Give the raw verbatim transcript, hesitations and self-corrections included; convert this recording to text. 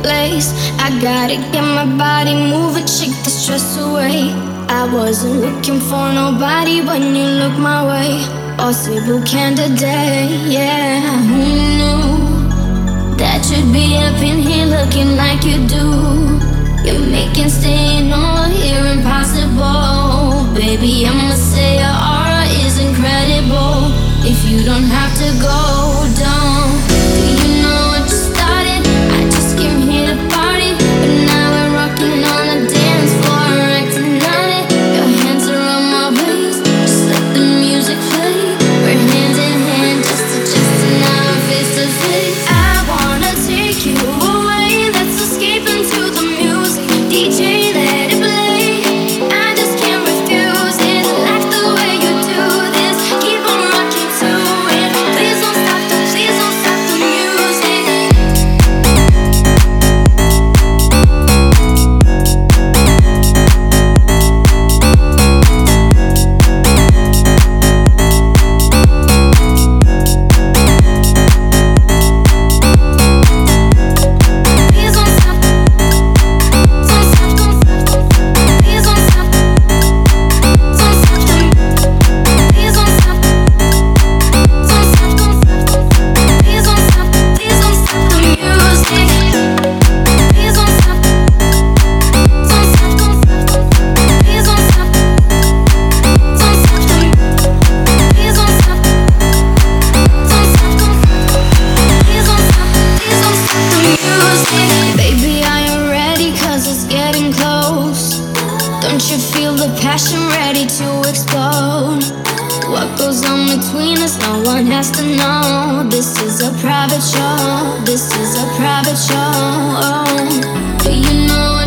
place. I gotta get my body moving, shake the stress away. I wasn't looking for nobody when you look my way. Possible candidate, yeah. Who knew that you'd be up in here looking like you do? You're making staying over here impossible. Baby, I must say your aura is incredible. If you don't have to go, don't. Do you know what you started? I just came here to party, but now we're rocking on the dance floor, acting on it. Your hands around my waist, just let the music play. We're hand in hand, just adjusting now, face to face. I wanna take you away, let's escape into the music. D J, let it play. I just can't refuse it. I like the way you do this. Keep on rocking to it. Please don't stop the, please don't stop the music. Please don't stop. Don't stop, don't stop. Please don't stop. Don't stop the, please don't stop. Don't stop, don't stop. Please don't stop, please don't stop the music. Please don't stop. Don't stop, don't stop. Please don't stop. Don't stop the, please don't stop. Don't stop, don't stop. Please don't stop, please don't stop the music. Baby, are you ready? 'Cause it's getting close. Don't you feel the passion ready to explode? What goes on between us, no one has to know. This is a private show, this is a private show. Do you know